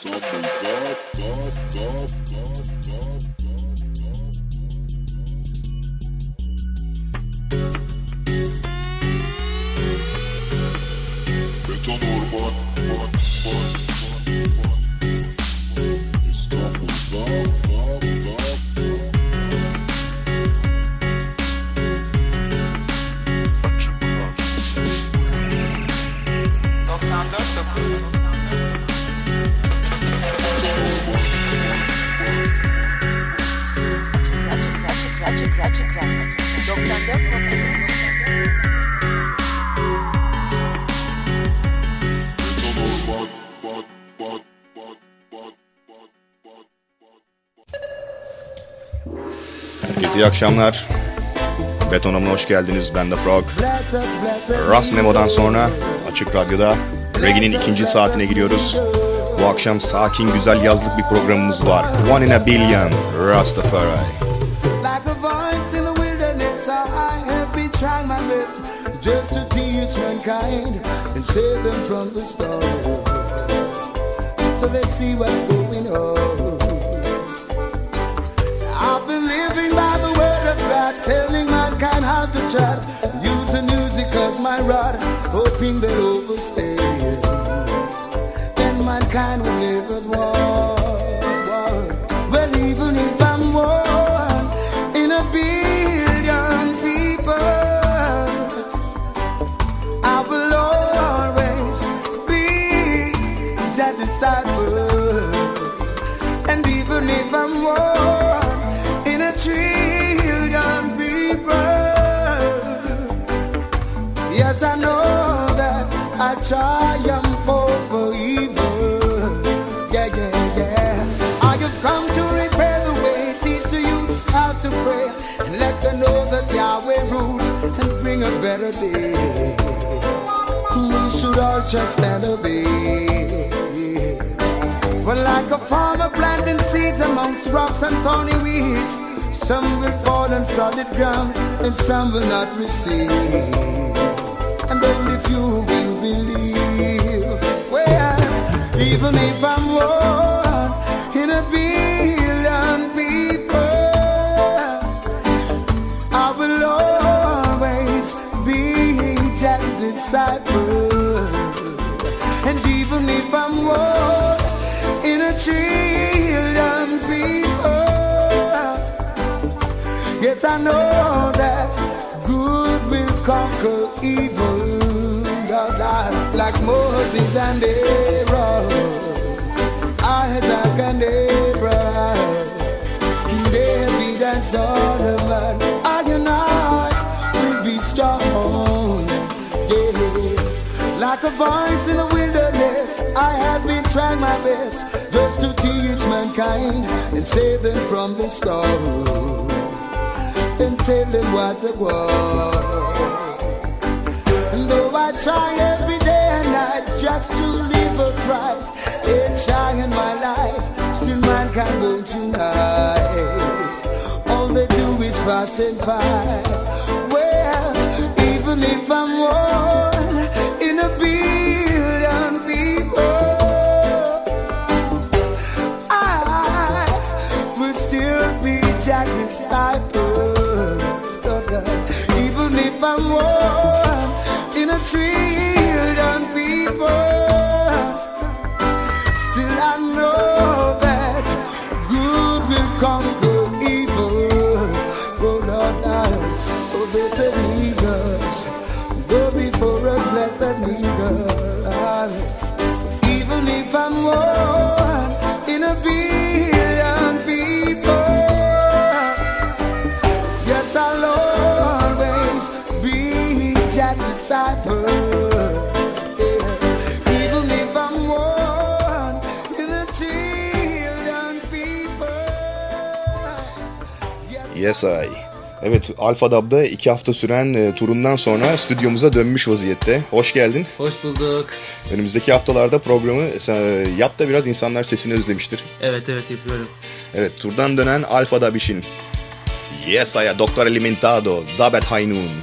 İyi akşamlar. Betonum'a hoş geldiniz. Ben de Frog. Ras Nemo'dan sonra Açık Radyo'da Reggae'nin ikinci saatine giriyoruz. Bu akşam sakin, güzel yazlık bir programımız var. One in a Billion, Rastafari. Just to teach mankind and save them from the storm. So let's see what's going on. I've been living by the word of God, telling mankind how to chat. Using music as my rod, hoping they'll overstay. And mankind will live as one. Well, even if I'm one in a billion people, I will always be Jah disciple. And even if I'm one in a trillion people, yes, I know that I triumph over evil. Yeah, yeah, yeah. I have come to repair the way, teach the youths how to pray, and let them know that Yahweh rules and bring a better day. We should all just stand obey. Well, like a farmer planting seeds amongst rocks and thorny weeds, some will fall on solid ground and some will not receive. And only few will believe. Well, even if I'm one in a billion people, I will always be Jah's disciple. And even if I'm one in a trillion people, yes, I know that good will conquer evil. Like Moses and Aaron, Isaac and Abraham, King David and Solomon, I and I will be strong. Yeah. Like a voice in the wilderness, I have been trying my best just to teach mankind and save them from the storm, and tell them what to want. And though I try every day and night just to live upright, and shine my light, still mankind won't unite. All they do is fuss and fight. Well, even if I'm one in a billion people, I would still be Jah's disciple. Even if I'm one in a trillion people, still I know that good will conquer evil. Oh Lord, oh blessed niggas, go before us, blessed niggas. Even if I'm one in a billion people, yes, I'll always be Jah's disciple. Even if I'm one in a trillion people. Yes, I. Evet, Alfa Dub'da 2 hafta süren turundan sonra stüdyomuza dönmüş vaziyette. Hoş geldin. Hoş bulduk. Önümüzdeki haftalarda programı yap da biraz insanlar sesini özlemiştir. Evet yapıyorum. Evet, turdan dönen Alfa Dub için. Yes, I, Doctor Alimentado, Dub at High Noon.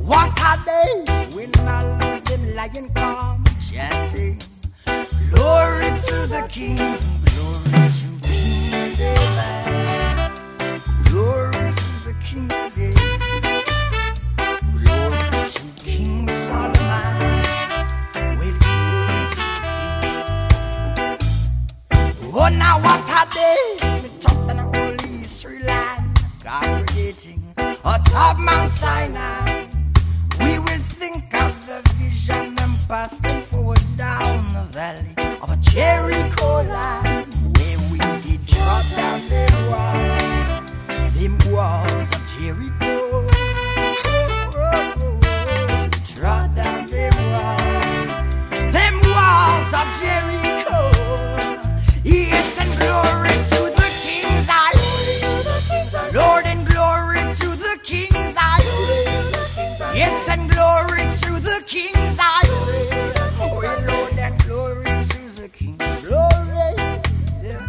What a day when all of them lying calm, chanting, glory to the kings, glory to King David, glory to the kings, yeah. Glory to King Solomon, well, glory to the king. Oh, now what a day, we talked in the holy Sri Land, congregating atop Mount Sinai. We will think of the vision and passing forward down the valley of a Jericho line, where we did drop down them walls of Jericho. Drop down them walls of Jericho. Yes, and glory to the King's highway. Lord, and glory to the King's highway. Yes, and glory to the King's highway. Oh, Lord, and glory to the King. Glory. Yeah.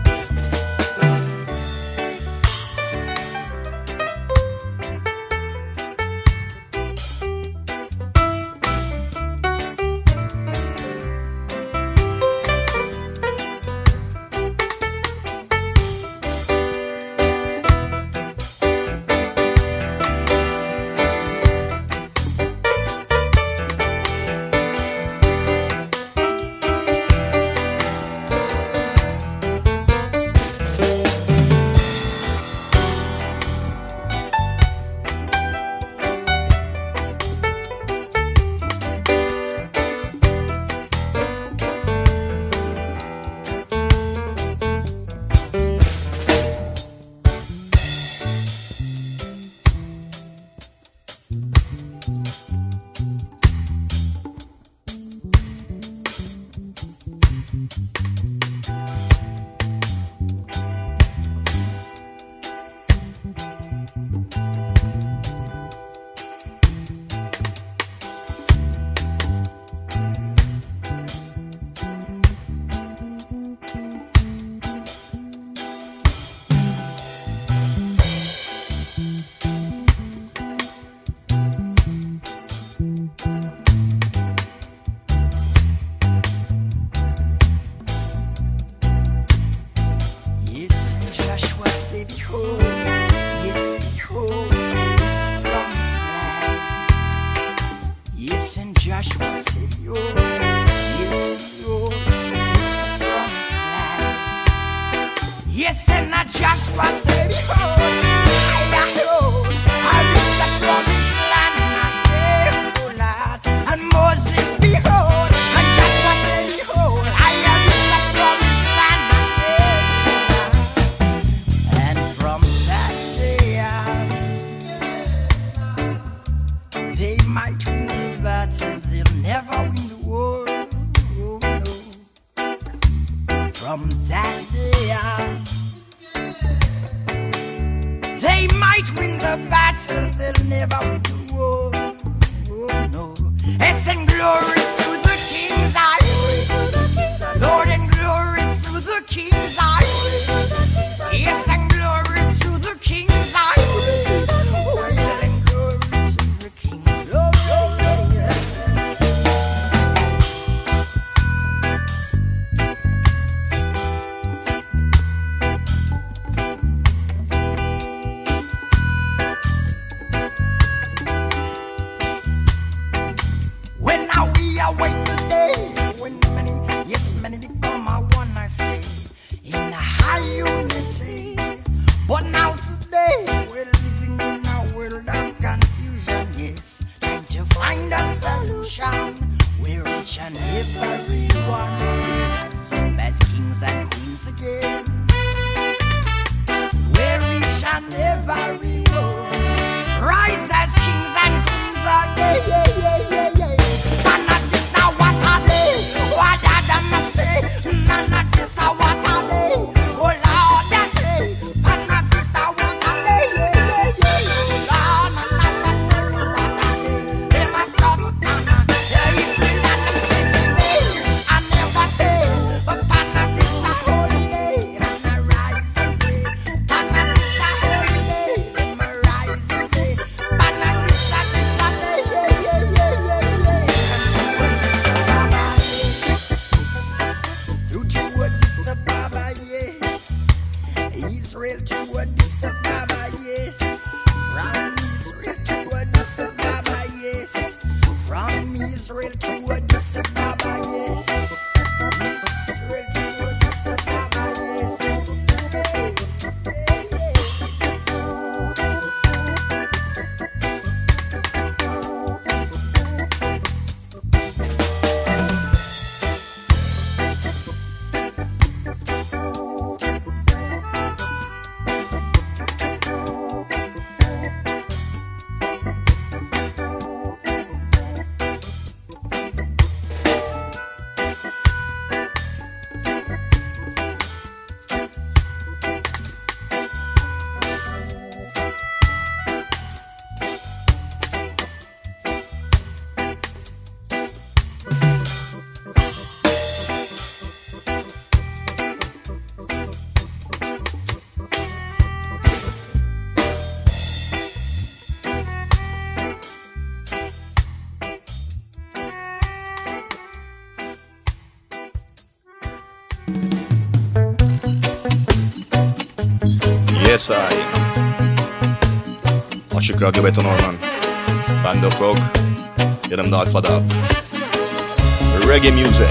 Yes, I. Açık Radyo Beton Orman. Ben de Frog. Yanımda Alfa Dab. Reggae music.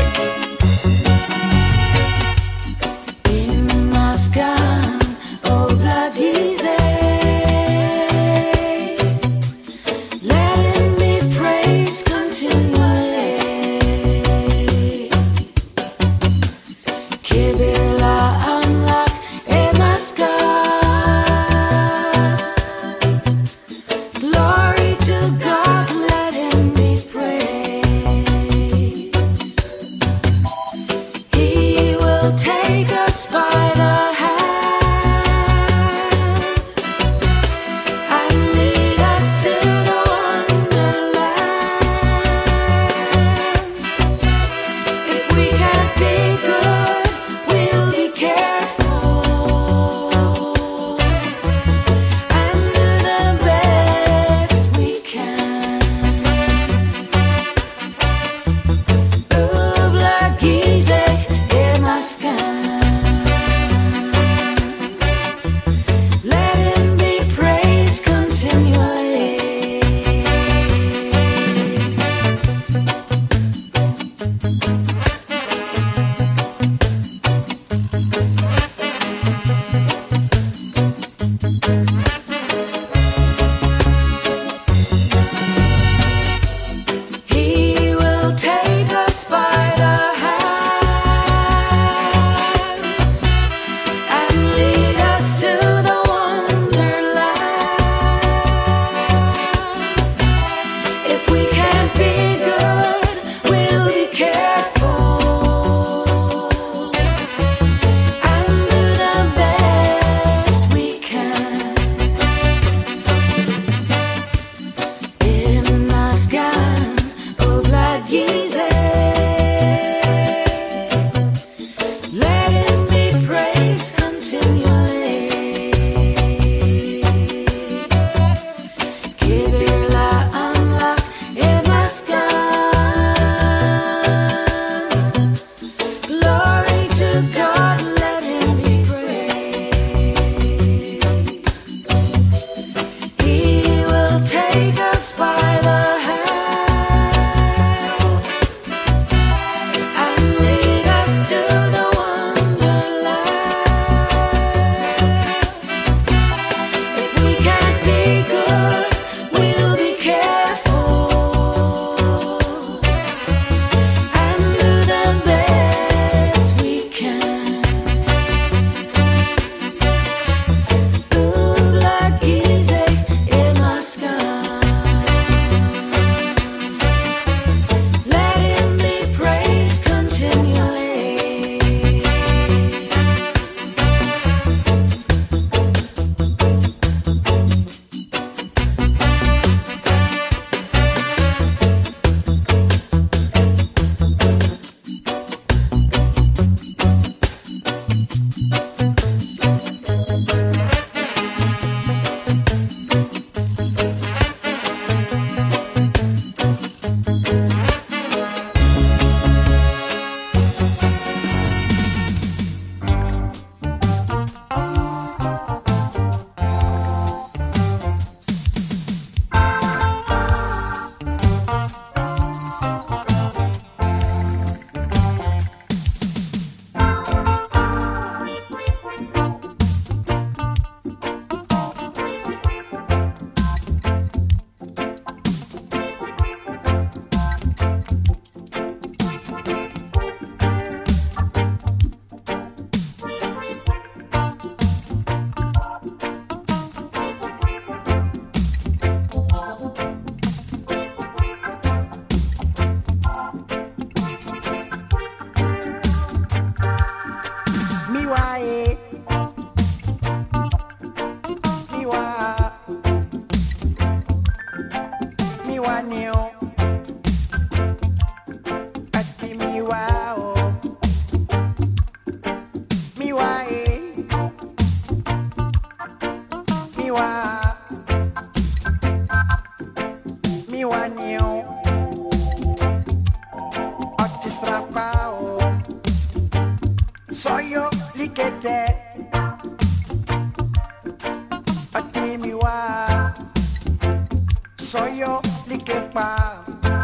yo like pa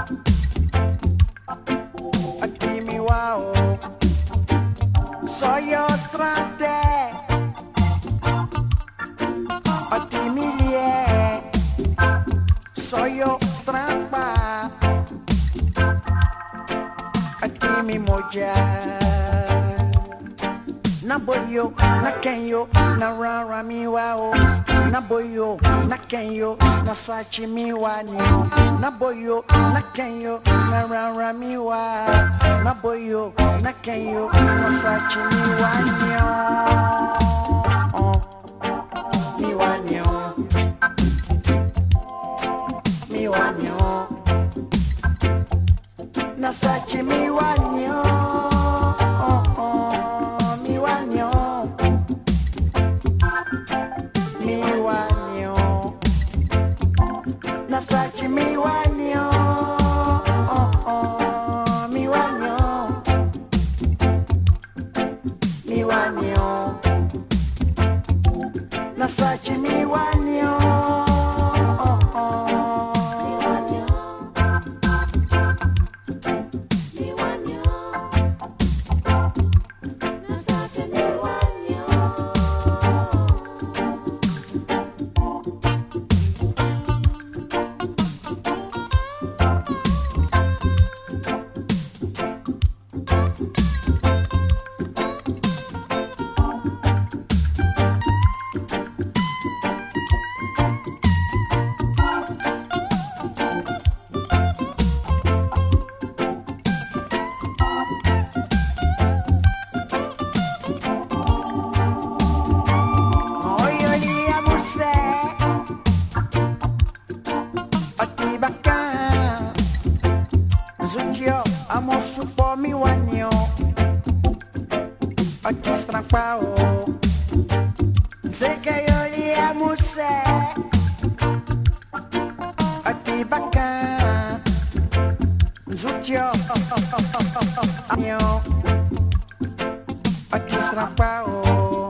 ati mi wao so yo strate ati mi lie so yo strapa ati mi moja na boyo na kenyo na rara mi wao na boyo na kenyo na sachi mi wani na boyo na kenyo na rara mi wa na boyo na kenyo na sachi mi wani mi wani mi wani na sachi mi wani Nasachi mi wanyo, mi wanyo, mi wanyo. Nasachi mi wanyo, mi wanyo. Nasachi mi wanyo. Amo supo mi wanyo Oti strapao Zeke yo li amuse Oti baka Zutio Anyo Oti strapao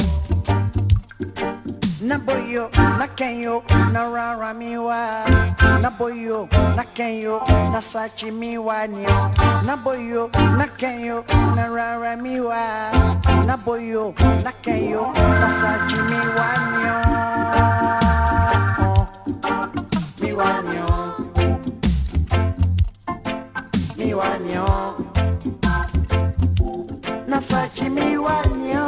Na boyo, na kenyo, na rara mi wa Na boyo, na kenyo, na sachi mi wa nyo Na boyo, na kenyo, na rara mi wa Na boyo, na kenyo, na sachi mi wa nyo Mi wa nyo Mi wa nyo Na sachi mi wa nyo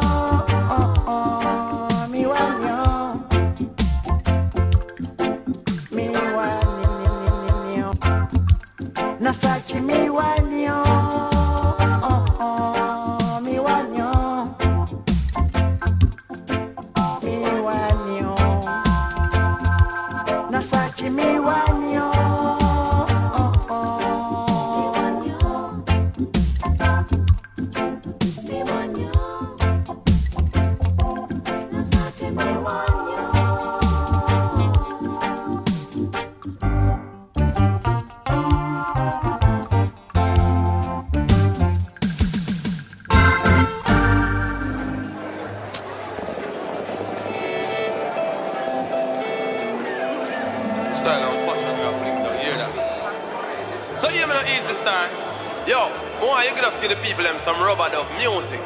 Nasachi mi wanyo, mi wanyo, mi wanyo. Nasachi mi wanyo, mi wanyo. Nasachi mi wanyo. Style and fashion you have flicked out, you hear that? So hear me no easy start. Yo, why you just give the people them some rubber dub music?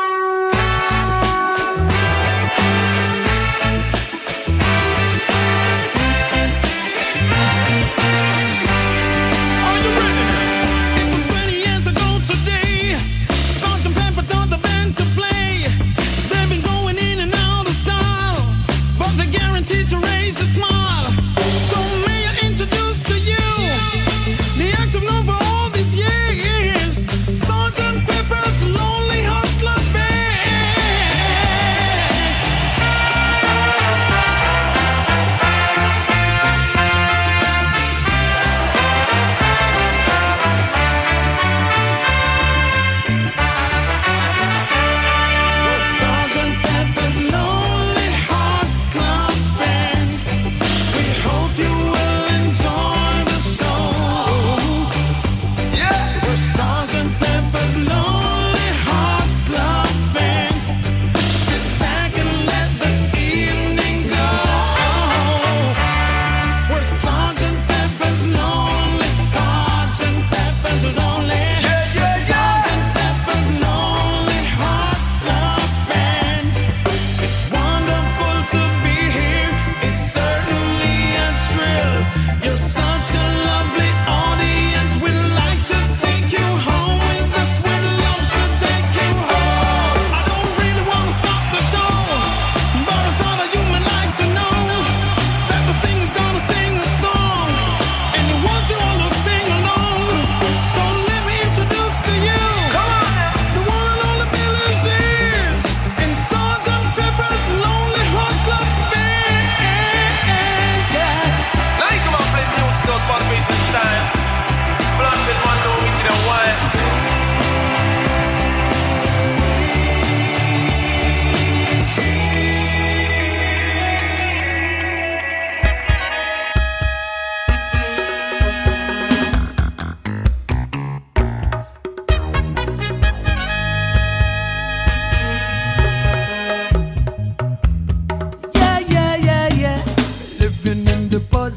Are you ready? It was 20 years ago today. Sergeant Pepper taught the band to play. They've been going in and out of style, but they're guaranteed to raise a smile. The active known for all these years, Sergeant Pepper's Lonely Hearts Club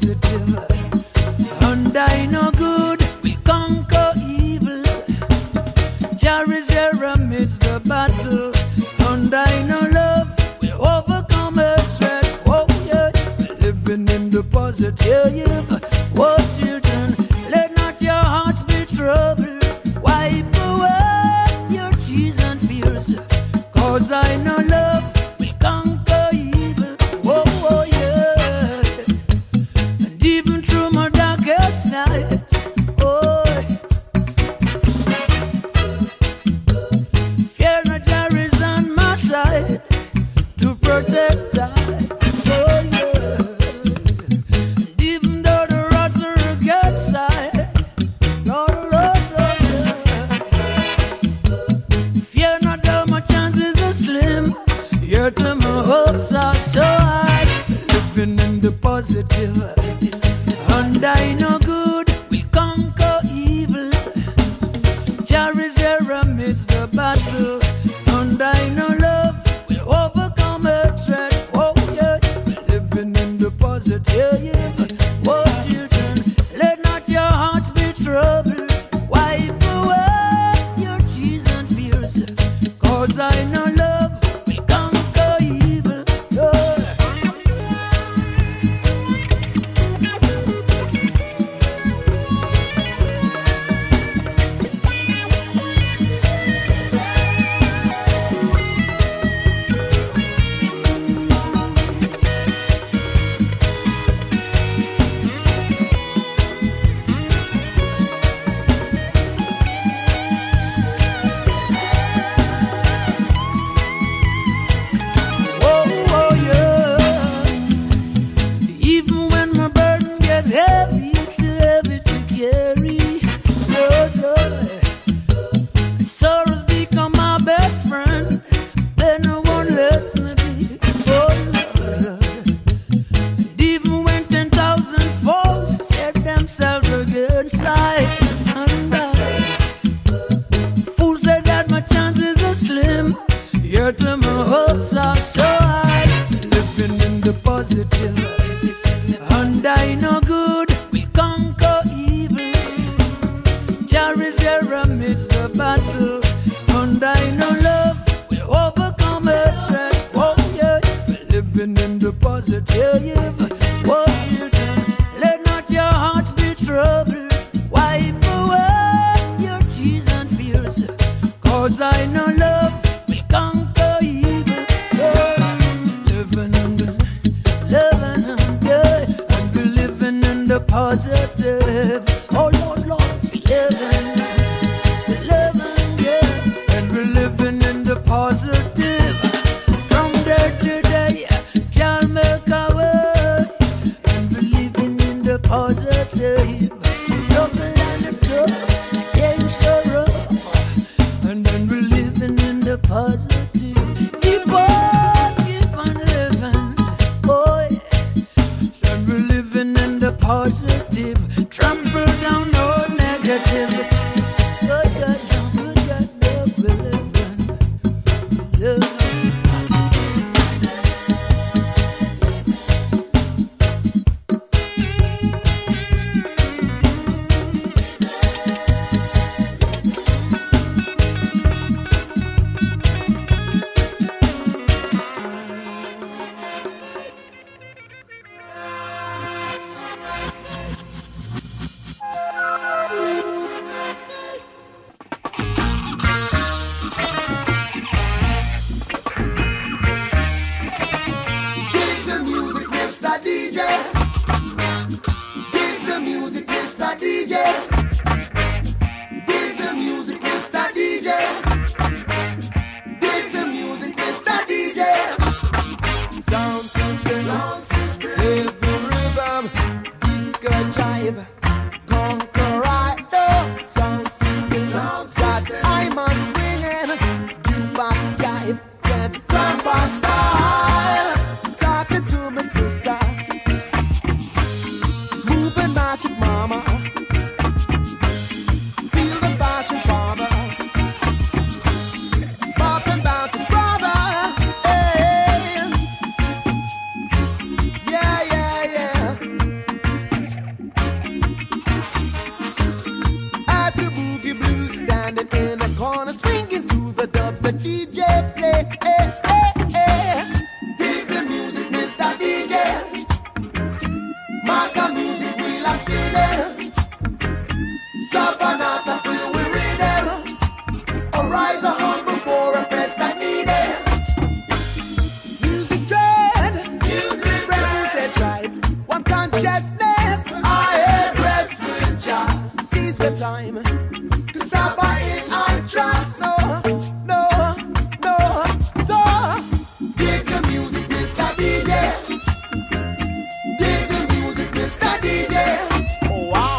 positive. And I know good will conquer evil. Jah is here amidst the battle. And I know love will overcome hatred. Oh yeah, living in the positive. Oh children, let not your hearts be troubled. Wipe away your tears and fears. Cause I know love will conquer evil. Oh, oh yeah. And even through my darkest nights, oh, fear not, Jah is on my side to protect I. Oh yeah. And even though the roads are against side, Lord, Lord, Lord, yeah. Fear not, though my chances are slim. Yet my hopes are so high. Living in the positive. And I know good will conquer evil. Jah is here amidst the battle. And I know love will overcome hatred. Oh yeah, living in the positive. Oh children, let not your hearts be troubled. Wipe away your tears and fears. Cause I know love will conquer evil. Yeah. Oh, oh, yeah. Even when my burden gets heavy, too heavy to carry. Oh, Lord. And sorrows become my best friend. Then no one let me be. Oh, Lord. And even when 10,000 foes set themselves against life, and fools say that my chances are slim. Yet my hopes are so high. Living in the positive. And I know good will conquer evil. Jah is here amidst the battle. And I know love will overcome hatred. Oh yeah, living in the positive. Oh children, let not your hearts be troubled. Wipe away your tears and fears. Cause I know love will conquer evil. Yeah. Living in the, living in the, and we're living in the positive. Oh Lord, Lord, we're living, yeah, and we're living in the positive. From day to day, Jah make our way, and we're living in the positive. It's nothing and the tough, things are rough, and then we're living in the positive. Keep on living, boy. And we're living in the positive. Trample down all negativity. Good God, good God, love, we're living, living. Give the music, Mr. DJ. Give the music, Mr. DJ. Give the music, Mr. DJ. Give the music, Mr. DJ. Sound system, living rhythm, disco jive, conquer right now. Sound system, got I'm on swinging, jukebox jive, get grandpa style. Sock it to my sister, move and mash it, mama. Feel the passion, father. Pop and bounce it, brother. Hey. Yeah, yeah, yeah. the time to suffer in our trust. No, no, no. So dig the music, Mr. DJ. Dig the music, Mr. DJ. Oh wow.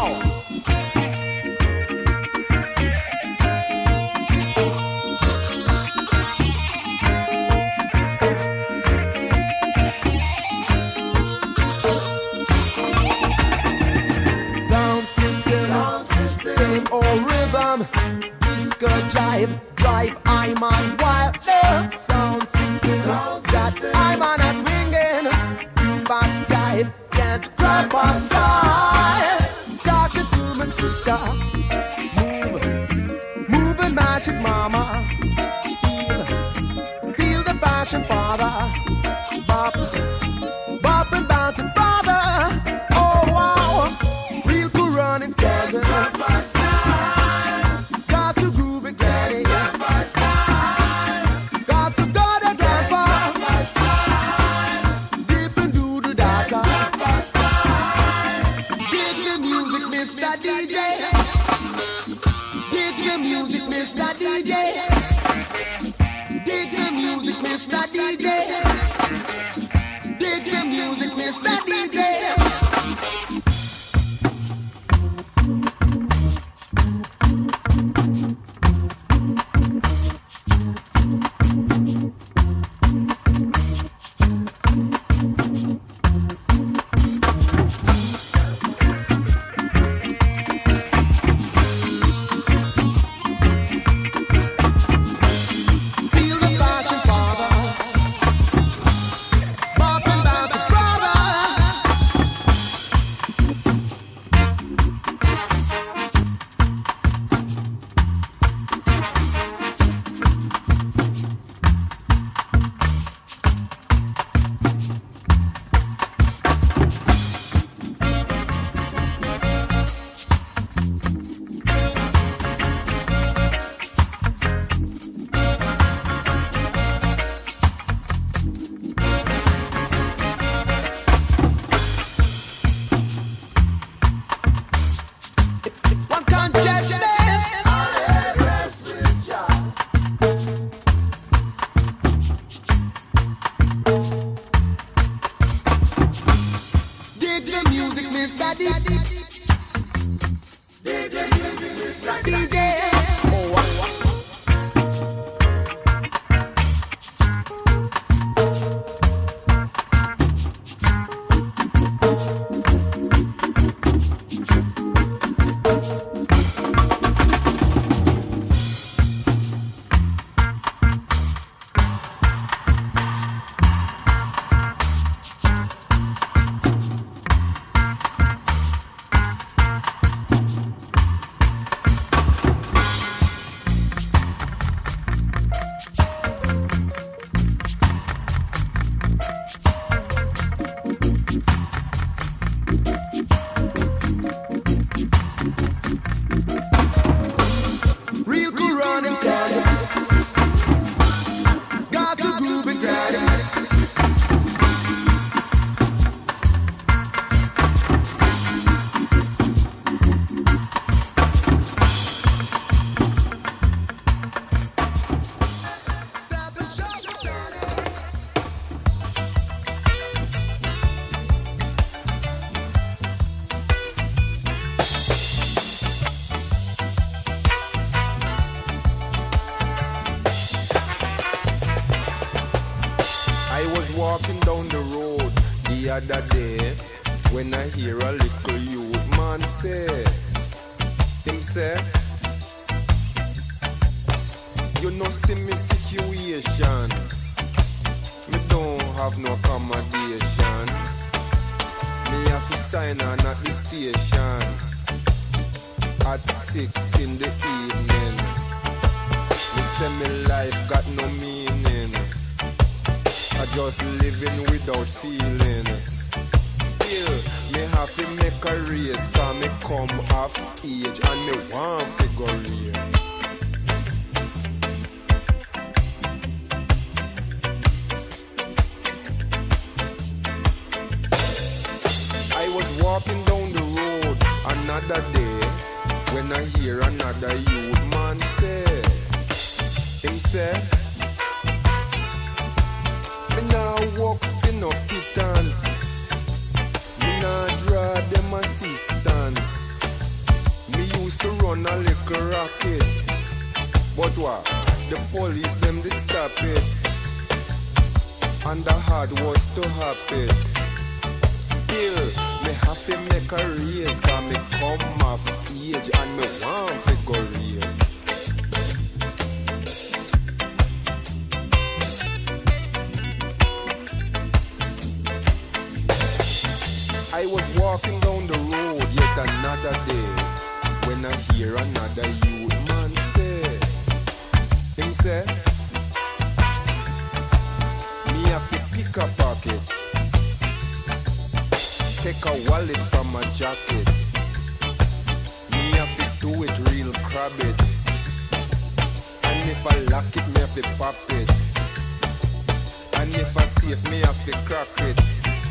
Same old rhythm, disco jive, drive I'm on wild. Sound system, that I'm on a swinging, fat jive, can't grab a style. Sock it to my sister, move and mash it, mama. Feel the passion, father. Bop, bop and bounce it, brother. Oh wow, real cool running together. Got to groove and get it. Got to go to grandpa. Dip and do the data. Dig the music, Mr. DJ. Dig the music, Mr. DJ. Dig the music, Mr. DJ. Dig the music, Mr. DJ. Feel the passion, father. Bop and bounce it, brother. One consciousness. Dig the music, Mr. DJ. Dig the music, Mr. DJ. Oh, wow. Real cool running together. Got to groove and grab it. Stop the show. I was walking down the road the other day when I hear a little youth man say, him say, you know see me situation, me don't have no accommodation, me have to sign on at the station at 6 in the evening, me say me life got no meaning, I just living without feeling. Still, me have to make a race, cause me come off age and me want figure real. I was walking down the road another day when I hear another youth man say, him say, me nah walk for no pittance, me nah draw them assistance. Me used to run a little rocket, but what? The police them did stop it, and the hard was to happen. Still, me have to make a raise, cause me come off age and me want to go real. I was walking down the road yet another day, when I hear another youth man say, him say, me have to pick a pocket, take a wallet from my jacket, me have to do it real crab it, and if I lock it, me have to pop it, and if I safe, me have to crack it,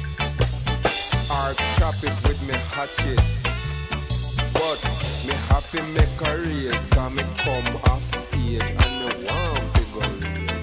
or chop it with me hatchet. But me have to make a raise, cause me come off age and me want to go raise.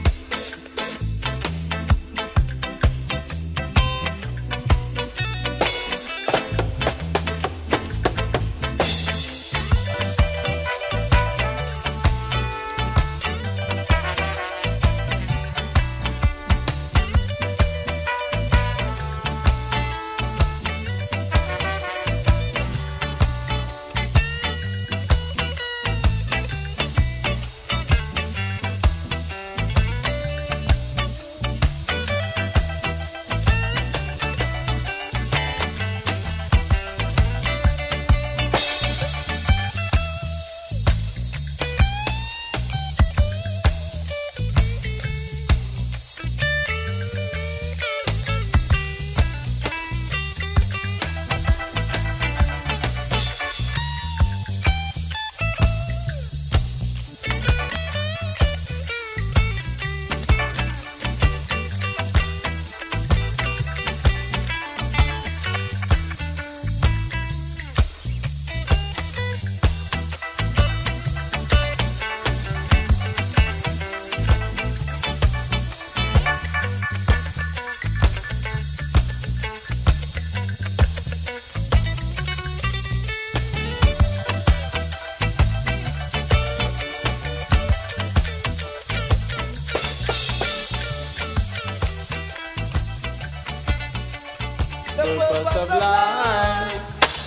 Purpose of life.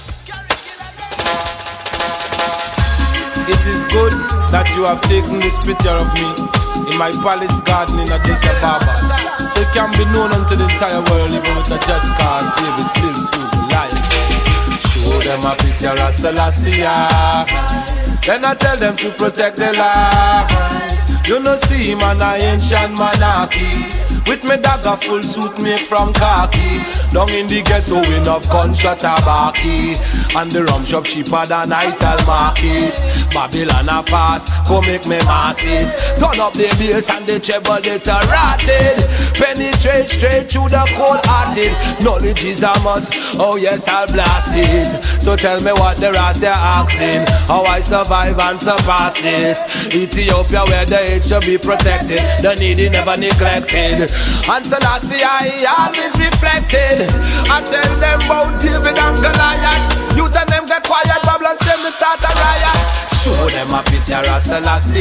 It is good that you have taken this picture of me in my palace garden in Addis Ababa, so it can be known unto the entire world, even with a just cause David still stood alive. Show them a picture of Selassie, then I tell them to protect the life. You know see him an ancient monarchy, with me dagger full suit made from khaki. Down in the ghetto in of gunshot tabaki, and the rum shop cheaper than Ital market. Babylon a pass, go make me mass it. Turn up the bass and the treble literated. Penetrate straight through the cold hearted. Knowledge is a must, oh yes I'll blast it. So tell me what the rest you're asking, how I survive and surpass this. Ethiopia where the age should be protected, the needy never neglected. And Selassie I always reflected. I tell them about David and Goliath. Youth and them get quiet, Babylon say me start a riot. Show them a picture of Selassie,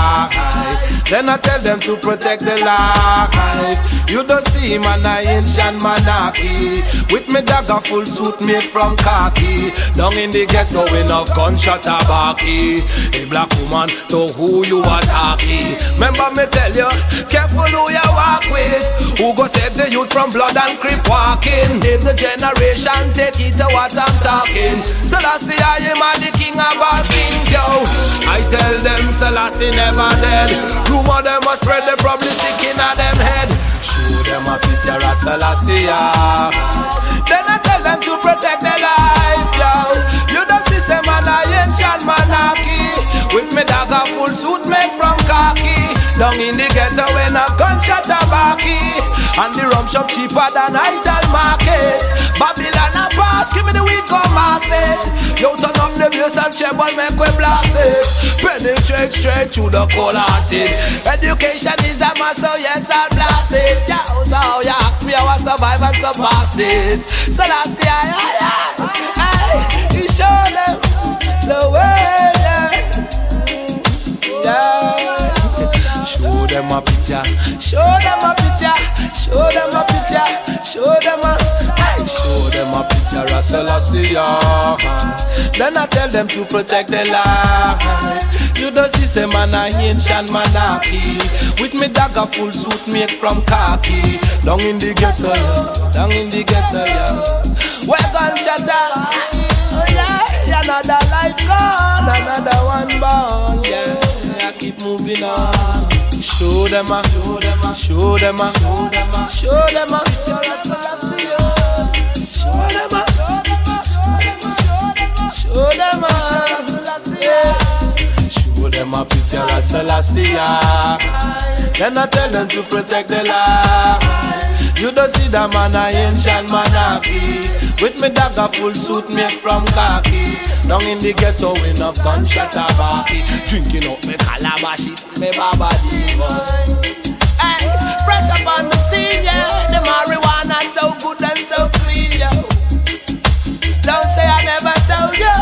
then I tell them to protect the life. You don't see him an ancient monarchy, with me dagger full suit made from khaki. Down in the ghetto in of gunshot tabaki. A black woman, so who you attacking? Remember me tell you, careful who you walk with. Who go save the youth from blood and creep walking? If the generation take it to what I'm talking. Selassie I am the king of all kings, yo. I tell them Selassie never dead. Rumor them must spread, they probably sick in them head. Show them a picture of Selassie, then I tell them to protect their life, yo. You don't see some man a ancient monarchy, with me dagger full suit made from khaki. Down in the ghetto when a gunshot tabaki, and the rum shop cheaper than Ital market. Babylon a pass, give me the weed come mass it. Yo turn up the bass and treble make we blast it. Penetrate straight through the cold-hearted. Education is a must, so yes, I'll blast it. Yeah, so you ask me how I survive and surpass this. So that's he show them the way, Show them a picture, show them a picture, show them a picture, show them a picture of Selassie. Then I tell them to protect their life. You don't see say man a ancient monarchy. With me dagger full suit made from khaki. Down in the ghetto, down in the ghetto, where gunshot another life gone, another one born, I keep moving on. Show them a, show them a, show them a, show them a, show them a, show them a, show them a, show them a picture of Selassie. Then I tell them to protect the life. You don't see the man a ancient monarchy. With me dagger full suit made from khaki. Down in the ghetto enough gunshot a baki. Drinking up me calabash it me baba diva. Hey, fresh up on the scene, yeah. The marijuana so good and so clean, yo. Don't say I never told you.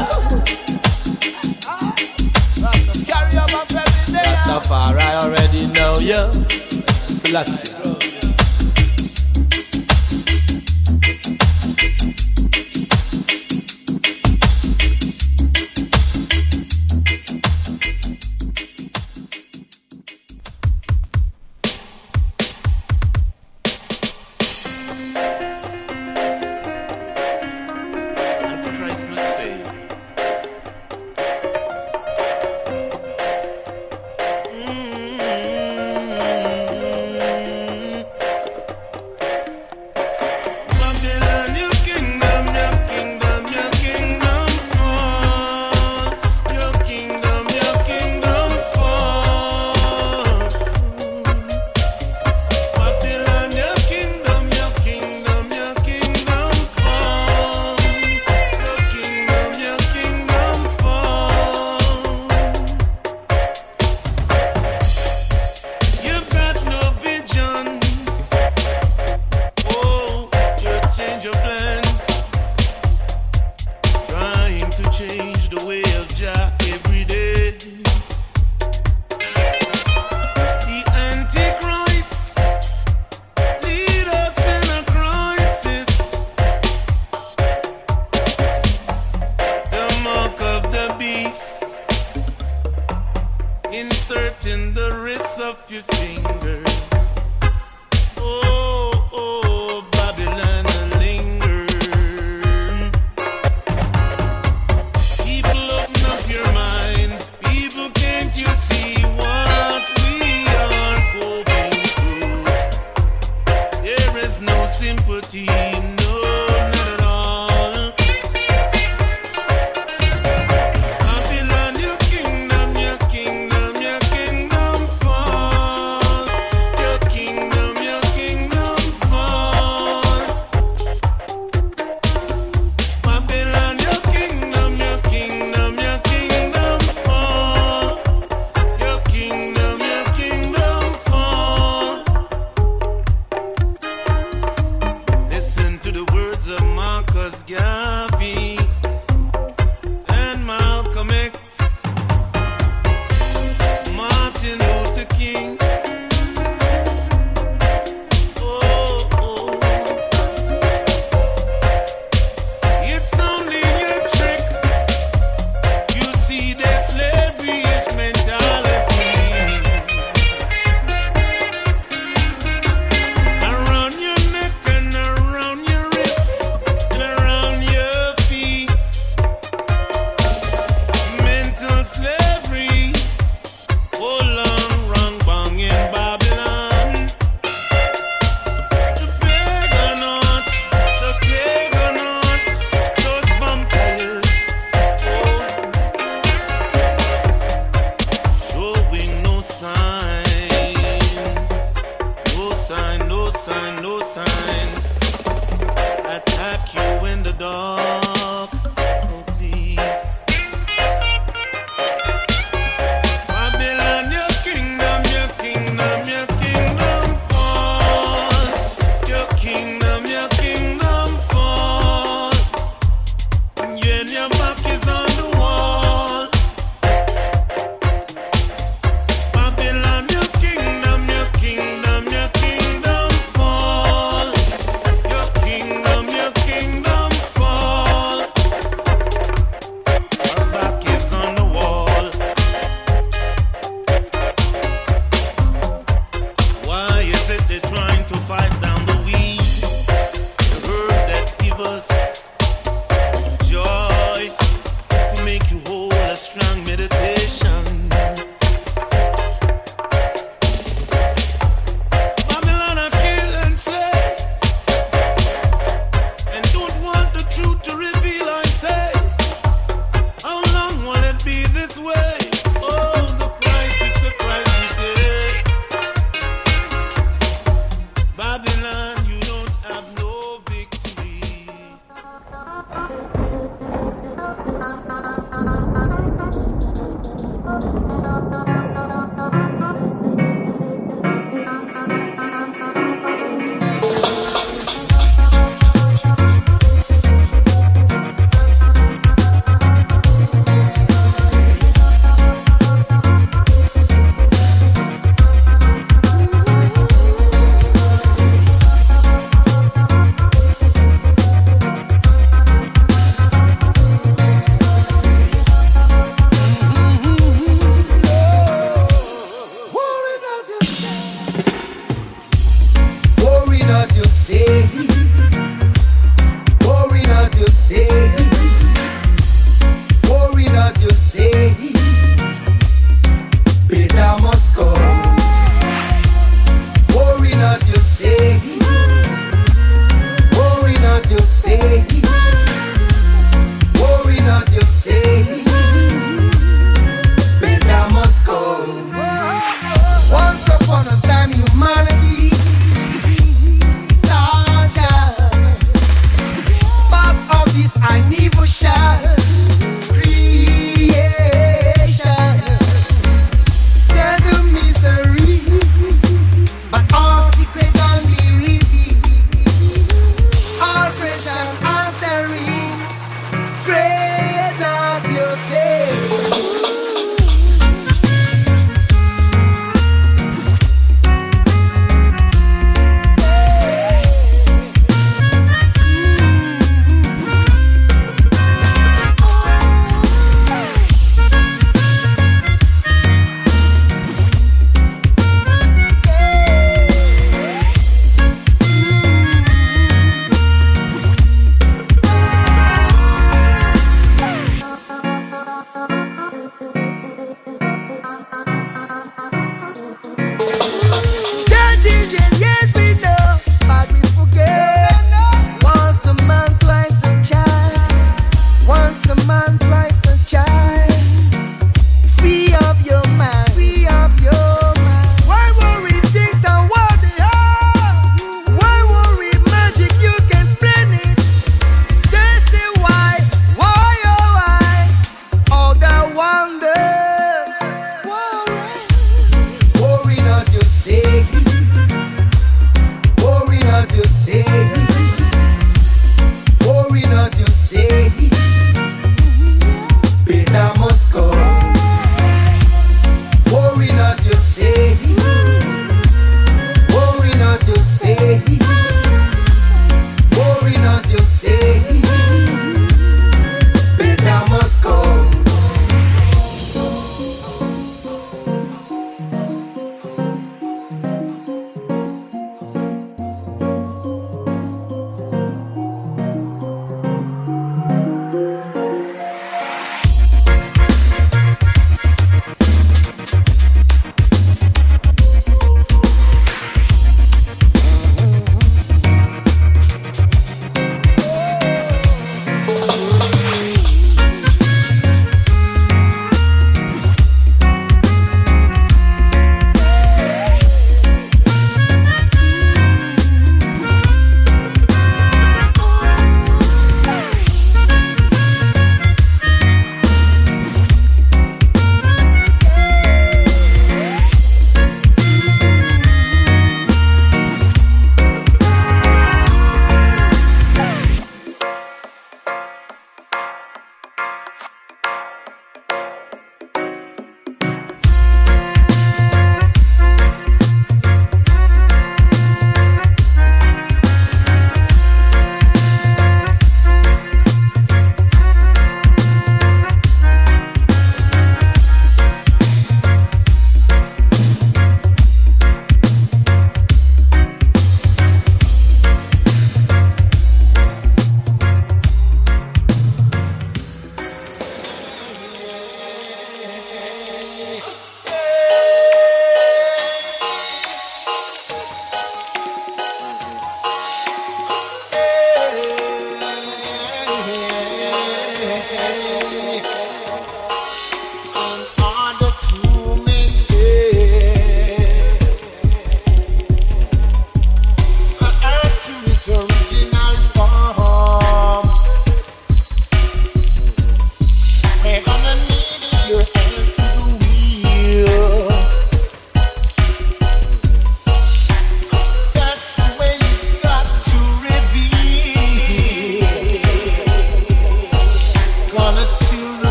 Carry on my family day. Rastafari, I already know you. Selassie. Babylon, your kingdom, your kingdom fall. this way. Oh, the crisis, yeah. Babylon, you don't have no victory.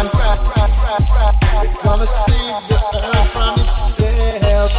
They're gonna save the earth from itself.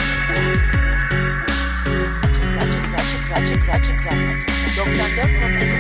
Ratchet,